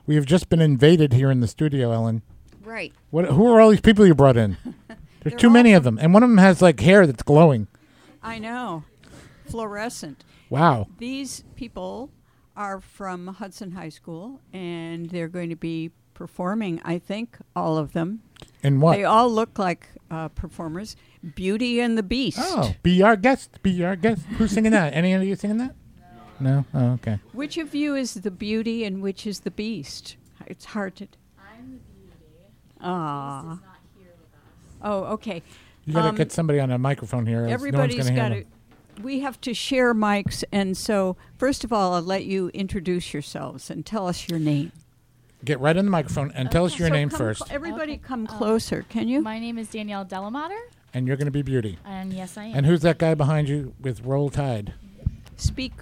We have just been invaded here in the studio, Ellen. Right. Who are all these people you brought in? There's too many of them, and one of them has like hair that's glowing. I know. Fluorescent. Wow. These people are from Hudson High School, and they're going to be performing, I think, all of them. And what? They all look like performers. Beauty and the Beast. Oh, be our guest. Be our guest. Who's singing that? Any of you singing that? No? Oh, okay. Which of you is the Beauty and which is the Beast? It's hard to... I'm the Beauty. Ah. The Beast is not here with us. Oh, okay. You got to get somebody on a microphone here. Everybody's no got to... We have to share mics, and so first of all, I'll let you introduce yourselves and tell us your name. Get right on the microphone and tell us your name first. Everybody come closer, can you? My name is Danielle Delamater. And you're going to be Beauty. And yes, I am. And who's that guy behind you with Roll Tide? Speak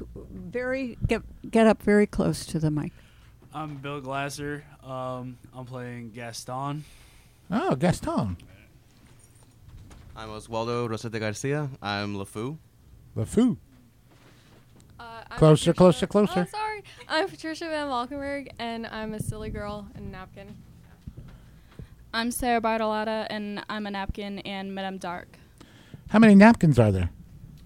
get up very close to the mic. I'm Bill Glasser. I'm playing Gaston. Oh, Gaston. I'm Oswaldo Rosete Garcia. I'm LeFou. LeFou. Closer. Closer. Oh, sorry. I'm Patricia Van Valkenburg, and I'm a silly girl in a napkin. I'm Sarah Bartolotta, and I'm a napkin and Madame Dark. How many napkins are there?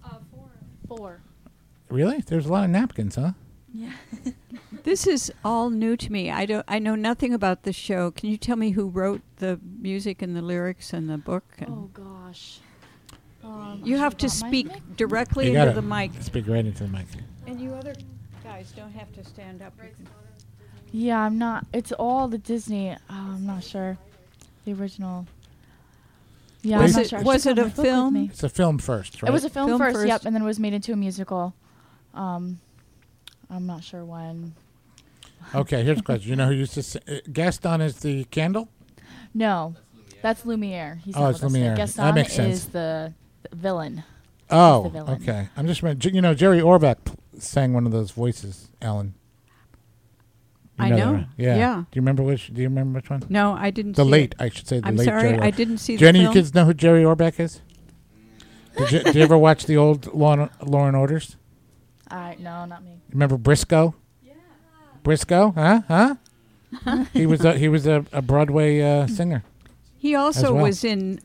4. Really? There's a lot of napkins, huh? Yeah. This is all new to me. I know nothing about the show. Can you tell me who wrote the music and the lyrics and the book? Oh gosh. You have to speak directly you into the mic. Speak right into the mic. And you other guys don't have to stand up. Yeah, I'm not. It's all the Disney. I'm not sure. The original. Yeah, Was I'm not it- sure. I was should it have a my book with film? me. It's a film first, right? It was a film Film first, first. yep, and then it was made into a musical. I'm not sure when. Okay, here's a question. You know who used to sing? Gaston is the candle? No, that's Lumiere. He's Oh, not it's with us today. Lumiere. Gaston That makes sense. is the villain. Oh, the villain. okay. I'm just Jerry Orbach sang one of those voices, Ellen. You I that, know. right? Yeah. Yeah. Do you remember which one? No, I didn't The see late, it. I should say the I'm late sorry, Jerry I Orbach. didn't see Do any the of you film. kids know who Jerry Orbach is? Did you ever watch the old Law and Orders? No, not me. Remember Briscoe? Yeah. Briscoe? Huh? He was a Broadway singer. He also as well. was in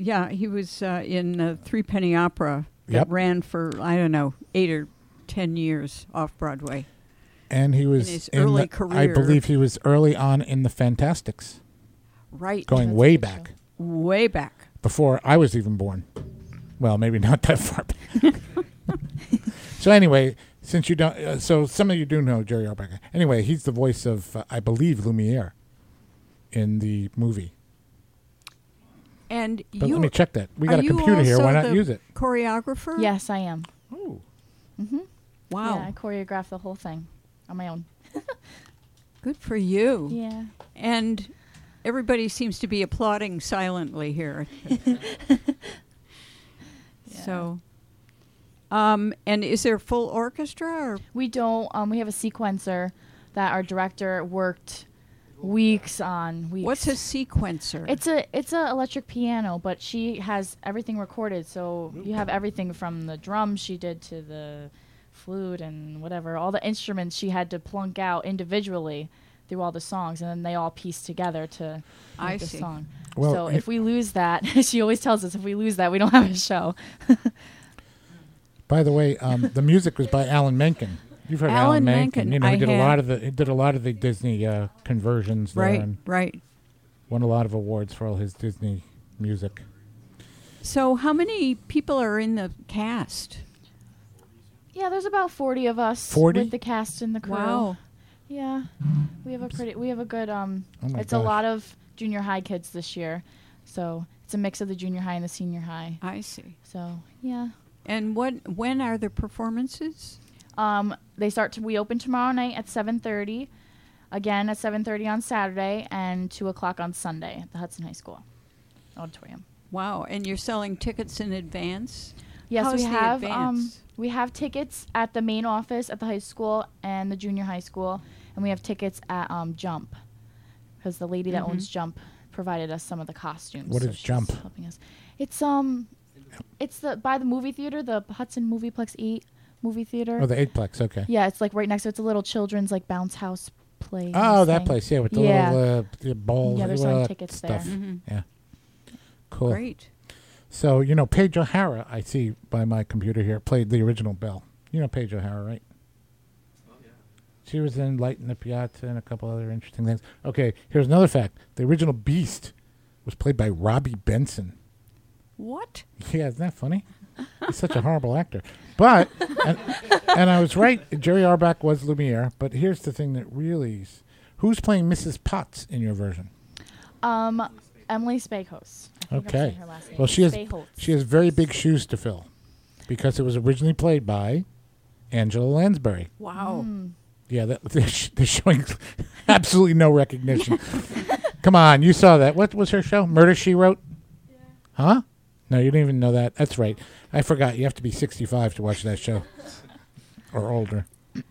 Three Penny Opera that Yep. ran for, I don't know, 8 or 10 years off Broadway. And he was In his early I career. believe he was early on in the Fantastics, Right. going That's way a good back, Way back. before I was even born. Well, maybe not that far back. So anyway, since you don't, so some of you do know Jerry Orbach. Anyway, he's the voice of, I believe, Lumiere in the movie. And But let me check that. We are got a you computer here. also Why not the use it? choreographer? Yes, I am. Oh. Mm-hmm. Wow. Yeah, I choreographed the whole thing on my own. Good for you. Yeah. And everybody seems to be applauding silently here. So, and is there full orchestra? Or? We don't. We have a sequencer that our director worked weeks on. What's a sequencer? It's a electric piano, but she has everything recorded. So you have everything from the drums she did to the flute and whatever. All the instruments she had to plunk out individually through all the songs, and then they all piece together to I make the see. song. Well, so if we lose that, she always tells us if we lose that, we don't have a show. By the way, the music was by Alan Menken. You've heard Alan Alan Menken, Menken. You know, I he did have. a lot of the Disney conversions there, Right, and right. won a lot of awards for all his Disney music. So how many people are in the cast? Yeah, there's about 40 of us 40? with the cast and the crew. Wow. Yeah, we have a good. Oh my It's a gosh. lot of junior high kids this year, so it's a mix of the junior high and the senior high. I see. So yeah. And when are the performances? We open tomorrow night at 7:30, again at 7:30 on Saturday, and 2:00 on Sunday at the Hudson High School auditorium. Wow. And you're selling tickets in advance? Yes, How's we the have advance? we have tickets at the main office at the high school and the junior high school, and we have tickets at Jump, because the lady that owns Jump provided us some of the costumes. What is she's Jump? Helping us. It's by the movie theater, the Hudson Movieplex 8 movie theater. Oh, the 8-plex, okay. Yeah, it's like right next to it's a little children's like bounce house place. Oh, that thing. place, yeah, with the Yeah. little the balls. Yeah, there's well, some that tickets stuff. there. Mhm. Yeah. Cool. Great. So, Paige O'Hara, I see by my computer here, played the original Belle. You know Paige O'Hara, right? Oh, yeah. She was in Light in the Piazza and a couple other interesting things. Okay, here's another fact. The original Beast was played by Robbie Benson. What? Yeah, isn't that funny? He's such a horrible actor. But, and I was right, Jerry Orbach was Lumiere, but here's the thing that really... Who's playing Mrs. Potts in your version? Emily Spakos. I think I'm Okay. saying her last name. Well, she has Spahotz. very big shoes to fill because it was originally played by Angela Lansbury. Wow. Mm. Yeah, they're showing absolutely no recognition. Come on, you saw that. What was her show? Murder, She Wrote? Yeah. Huh? No, you didn't even know that. That's right. I forgot. You have to be 65 to watch that show. Or older.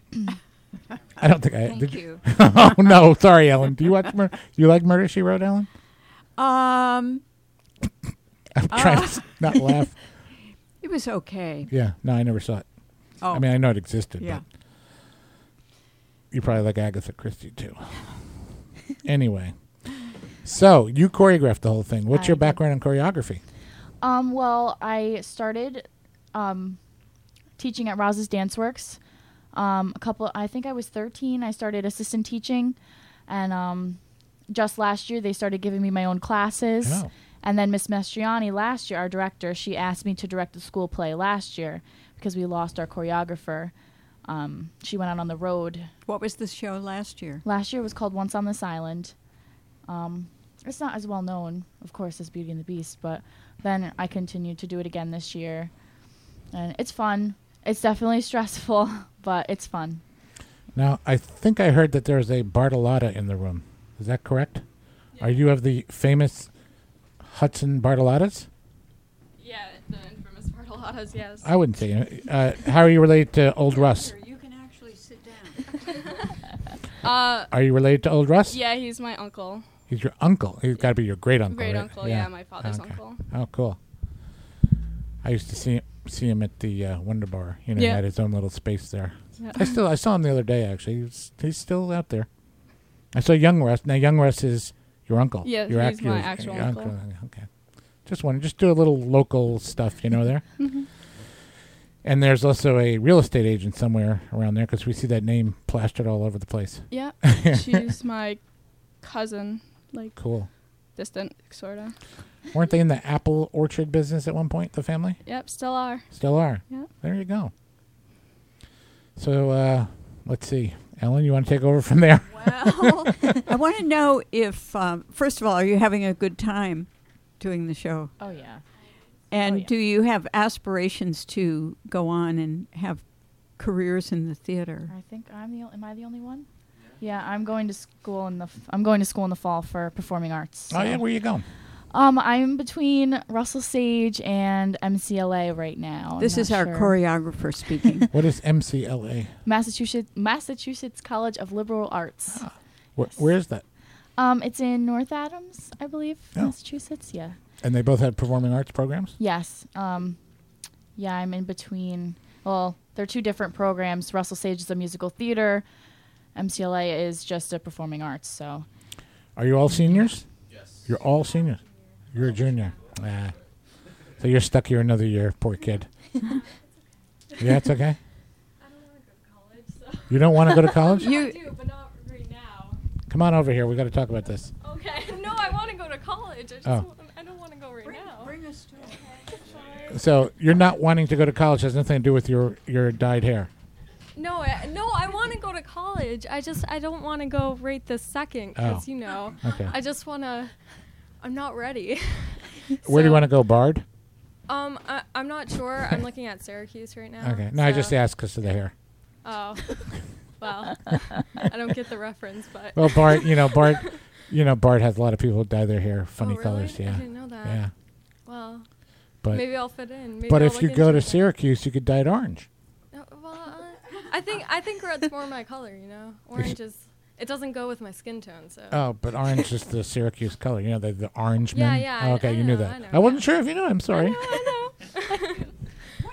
I don't think I... Thank did you. Oh, no. Sorry, Ellen. Do you watch Murder? You like Murder, She Wrote, Ellen? Um, I'm trying to not laugh. it was okay. Yeah. No, I never saw it. Oh, I mean, I know it existed, yeah. but you probably like Agatha Christie, too. Anyway. So, you choreographed the whole thing. What's I your did. background in choreography? Well, I started teaching at Roz's Dance Works. I think I was 13. I started assistant teaching, and just last year they started giving me my own classes. Oh. And then Miss Mastriani last year, our director, she asked me to direct the school play last year because we lost our choreographer. She went out on the road. What was the show last year? Last year was called Once on This Island. It's not as well known, of course, as Beauty and the Beast, but then I continued to do it again this year. And it's fun. It's definitely stressful, but it's fun. Now, I think I heard that there's a Bartolotta in the room. Is that correct? Are you of the famous Hudson Bartolottas? Yeah, the infamous Bartolottas, yes. I wouldn't say. How are you related to Old Russ? You can actually sit down. Are you related to Old Russ? Yeah, he's my uncle. He's your uncle. He's got to be your great uncle. Great right? uncle, yeah, my father's Okay. uncle. Oh, cool. I used to see him at the Wonder Bar. He Yeah. had his own little space there. Yeah. I saw him the other day. Actually, he's still out there. I saw Young Russ. Now, Young Russ is your uncle. Yeah, your he's my your actual your uncle. Okay. Just do a little local stuff, there. Mhm. And there's also a real estate agent somewhere around there because we see that name plastered all over the place. Yeah, she's my cousin, like Cool. distant, sort of. Weren't they in the apple orchard business at one point, the family? Yep, still are. Still are. Yeah. There you go. So, let's see. Ellen, you want to take over from there? Well, I want to know if, first of all, are you having a good time doing the show? Oh, yeah. And yeah. do you have aspirations to go on and have careers in the theater? I think am I the only one? Yeah, I'm going to school in the fall for performing arts. Oh, yeah. so. Where you going? I'm between Russell Sage and MCLA right now. This I'm is not our sure. choreographer speaking. What is MCLA? Massachusetts College of Liberal Arts. Where is that? It's in North Adams, I believe, Oh. Massachusetts. Yeah. And they both have performing arts programs? Yes. Yeah, I'm in between. Well, they're two different programs. Russell Sage is a musical theater. MCLA is just a performing arts. So. Are you all seniors? Yes. You're all seniors? You're a junior. Ah. So you're stuck here another year, poor kid. Yeah, it's okay? I don't want to go to college, so. You don't want to go to college? I do, but not right now. Come on over here. We got to talk about this. Okay. No, I want to go to college. Oh. I don't want to go right now. Bring us to So you're not wanting to go to college has nothing to do with your dyed hair. No, I want to go to college. I don't want to go right this second because, Oh. Okay. I just want to, I'm not ready. Where do you want to go, Bard? I'm not sure. I'm looking at Syracuse right now. Okay. No, I just so- asked because of the hair. Oh, well, I don't get the reference, but. Well, Bart has a lot of people who dye their hair funny Oh, really? colors. Yeah. I didn't know that. Yeah. Well, But maybe I'll fit in. Maybe but I'll if you look go into to it. Syracuse, you could dye it orange. I think red's more my color. Orange is. It doesn't go with my skin tone, so. Oh, but orange is the Syracuse color. The orange Yeah, men. yeah, Oh, okay, I you knew know, that. I know, I wasn't yeah. sure if you knew. I'm sorry. I know. What color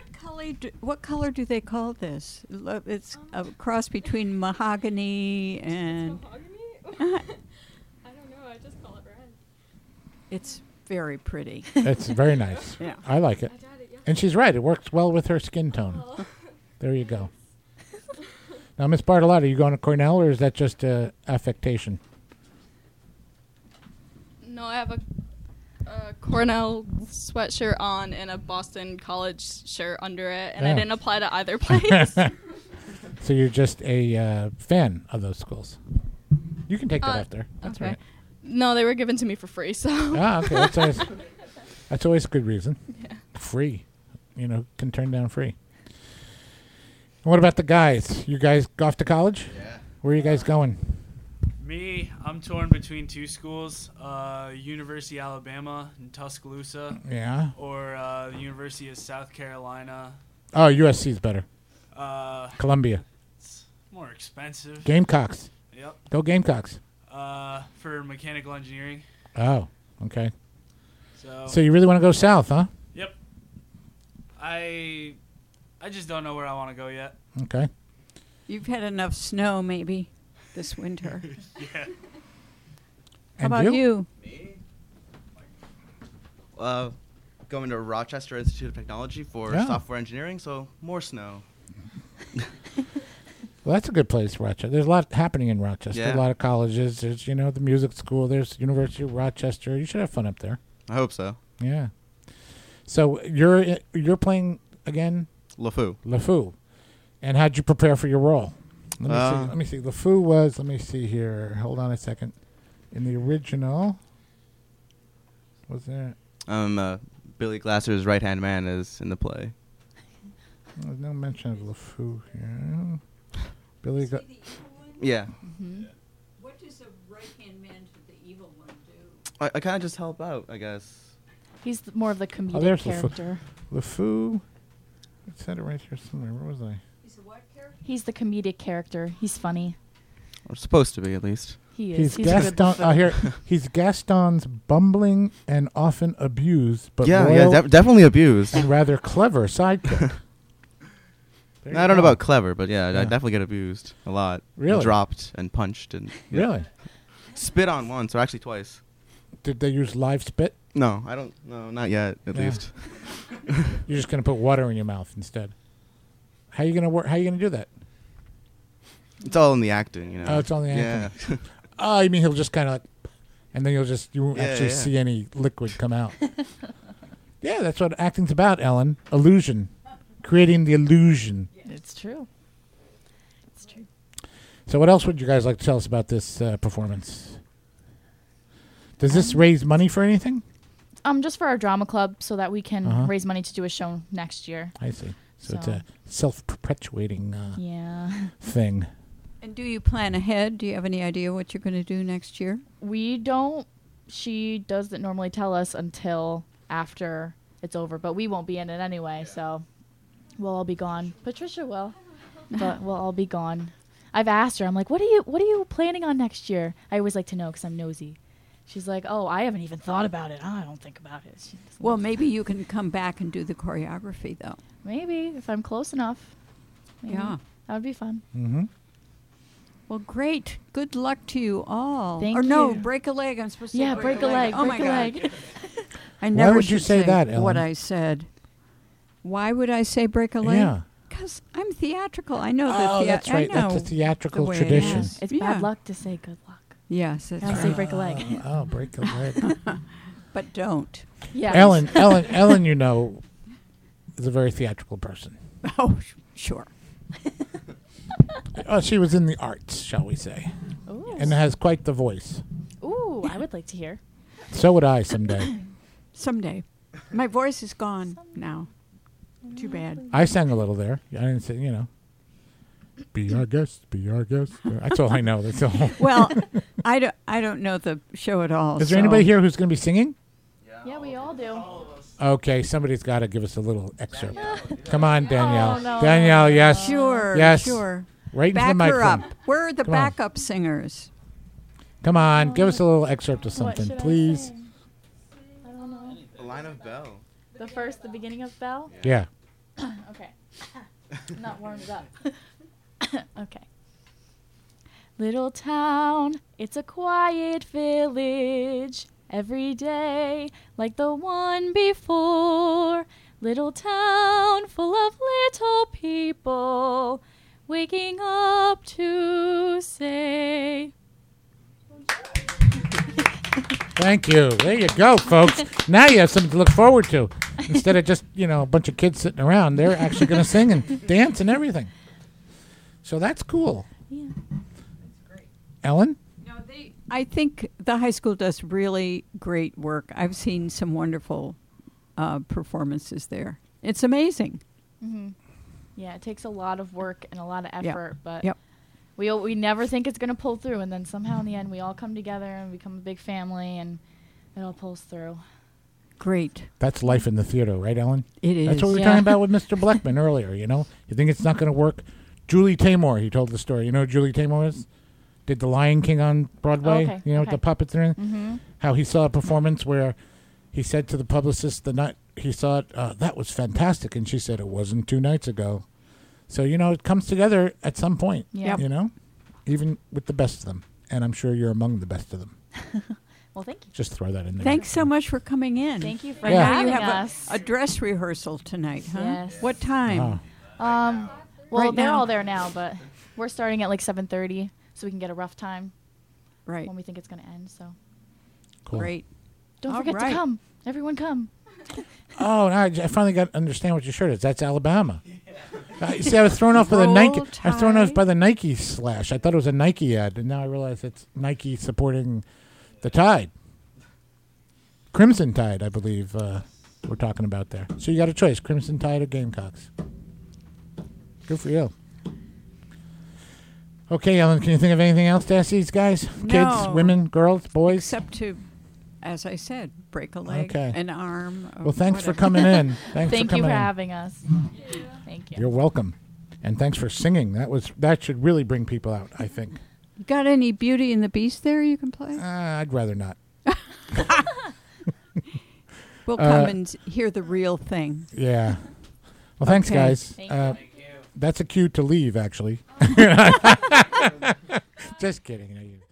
what color do they call this? It's a cross between mahogany and. I don't know. I just call it red. It's very pretty. It's very nice. Yeah. I like it. I dyed it yesterday. And she's right. It works well with her skin tone. Oh. There you go. Now, Miss Bartolotta, are you going to Cornell, or is that just affectation? No, I have a Cornell sweatshirt on and a Boston College shirt under it, and I Yeah. didn't apply to either place. So you're just a fan of those schools. You can take that after. That's okay. all right. No, they were given to me for free, so. Okay. That's always a good reason. Yeah. Free. Can turn down free. And what about the guys? You guys go off to college? Yeah. Where are you guys going? Me, I'm torn between two schools, University of Alabama in Tuscaloosa Yeah. or the University of South Carolina. Oh, USC's better. Columbia. It's more expensive. Gamecocks. Yep. Go Gamecocks. For mechanical engineering. Oh, okay. So So you really want to go south, huh? yep. I just don't know where I want to go yet. Okay. You've had enough snow, maybe, this winter. Yeah. How about you? Going to Rochester Institute of Technology for Yeah. software engineering, so more snow. Well, that's a good place, Rochester. There's a lot happening in Rochester. Yeah. A lot of colleges. There's, the music school. There's University of Rochester. You should have fun up there. I hope so. Yeah. So you're playing again, LeFou. LeFou. And how'd you prepare for your role? Uh, Let me see. LeFou was. Let me see here. Hold on a second. In the original, was there? Billy Glasser's right-hand man is in the play. There's no mention of LeFou here. Billy. Yeah. What does a right-hand man to the evil one do? I kind of just help out, I guess. He's more of the comedic there's the character. LeFou. It said it right here somewhere. Where was I? He's a what character? He's the comedic character. He's funny. Or supposed to be, at least. He He's is. He's a good Gaston. LeFou. Here, he's Gaston's bumbling and often abused, but yeah, loyal definitely abused. and rather clever sidekick. There I you don't know go. about clever, but yeah, Yeah. I definitely get abused a lot. Really? And dropped and punched and Really? spit on once, or actually twice. Did they use live spit? No, I don't. No, not yet. At Yeah. least. You're just gonna put water in your mouth instead. How you gonna work? How you gonna do that? It's all in the acting, Oh, it's all in the Yeah. Oh, you mean he'll just kind of like, and then you won't Yeah, actually yeah. see any liquid come out. Yeah, that's what acting's about, Ellen. Illusion, creating the illusion. It's true. It's true. So, what else would you guys like to tell us about this performance? Does this raise money for anything? Just for our drama club, so that we can Uh-huh. raise money to do a show next year. I see. So it's So- a self-perpetuating Yeah. thing. And do you plan ahead? Do you have any idea what you're going to do next year? We don't. She doesn't normally tell us until after it's over, but we won't be in it anyway, so we'll all be gone. Patricia will, but we'll all be gone. I've asked her. I'm like, what are you planning on next year? I always like to know because I'm nosy. She's like, oh, I haven't even thought about it. I don't think about it. She doesn't- Well, maybe you can come back and do the choreography, though. maybe if I'm close enough. Maybe. Yeah. That would be fun. Mm-hmm. Well, great. Good luck to you all. Thank or no, you. break a leg. I'm supposed to Yeah, say break a leg. Oh break my a God. leg. I never would you should say that, Ellen? What I said. Why would I say break a leg? Yeah. Because I'm theatrical. I know Oh, the that's right. I know That's a theatrical the way it tradition. is. It's Yeah. bad luck to say good luck. Yes, that's Gotta right. say break a leg. Oh, break a leg. But don't. Yeah. Ellen, is a very theatrical person. Oh, sure. Oh, she was in the arts, shall we say, Ooh. and has quite the voice. Ooh, I would like to hear. So would I someday. Someday. My voice is gone now. Too bad. I sang a little there. I didn't say, be our guest, be our guest. That's all I know. That's all. Well, I don't know the show at all. Is there so- anybody here who's going to be singing? Yeah, we all do. Okay, somebody's got to give us a little excerpt. Come on, Danielle. Oh, no. Danielle, yes. Sure. Yes. Sure. Right into the Back her microphone. up. Where are the Come on. backup singers? Come on, give us a little excerpt of What something, should I please. sing? I don't know. The line of Bell. The beginning of Bell? Yeah. Okay. I'm not warmed up. Okay. Little town, it's a quiet village. Every day, like the one before. Little town full of little people waking up to say. Thank you. There you go, folks. Now you have something to look forward to. Instead of just, a bunch of kids sitting around, they're actually going to sing and dance and everything. So that's cool. Yeah. Ellen? No, I think the high school does really great work. I've seen some wonderful performances there. It's amazing. Mm-hmm. Yeah, it takes a lot of work and a lot of effort, but Yep. we never think it's going to pull through, and then somehow in the end we all come together and become a big family, and it all pulls through. Great. That's life in the theater, right, Ellen? It is. That's what we were Yeah. talking about with Mr. Bleckman earlier, You think it's not going to work? Julie Taymor, he told the story. You know who Julie Taymor is? Did The Lion King on Broadway, Okay, with okay. the puppets and everything? Mm-hmm. How he saw a performance where he said to the publicist the night he saw it, that was fantastic. And she said, it wasn't 2 nights ago. So, it comes together at some point, Yeah. even with the best of them. And I'm sure you're among the best of them. Well, thank you. Just throw that in there. Thanks so much for coming in. Thank you for Yeah. I know having you have us. a dress rehearsal tonight, huh? Yes. What time? Oh. Well, Right they're now? all there now, but we're starting at like 7:30, so we can get a rough time Right. when we think it's going to end. So Cool. Great. don't All forget right. to come. Everyone come. Oh, now I finally got to understand what your shirt is. That's Alabama. You see, I was thrown off by the Nike. Roll I was thrown off Tide. by the Nike slash. I thought it was a Nike ad, and now I realize it's Nike supporting the Tide. Crimson Tide, I believe we're talking about there. So you got a choice: Crimson Tide or Gamecocks. Good for you. Okay, Ellen, can you think of anything else to ask these guys? Kids, No. women, girls, boys? Except to, as I said, break a leg, Okay. an arm. or Well, thanks for whatever. coming in. Thanks Thank for you coming for in. having us. Thank you. You're welcome. And thanks for singing. That should really bring people out, I think. You got any Beauty and the Beast there you can play? I'd rather not. We'll come and hear the real thing. Yeah. Well, thanks, Okay. guys. Thank you. That's a cue to leave, actually. Just kidding.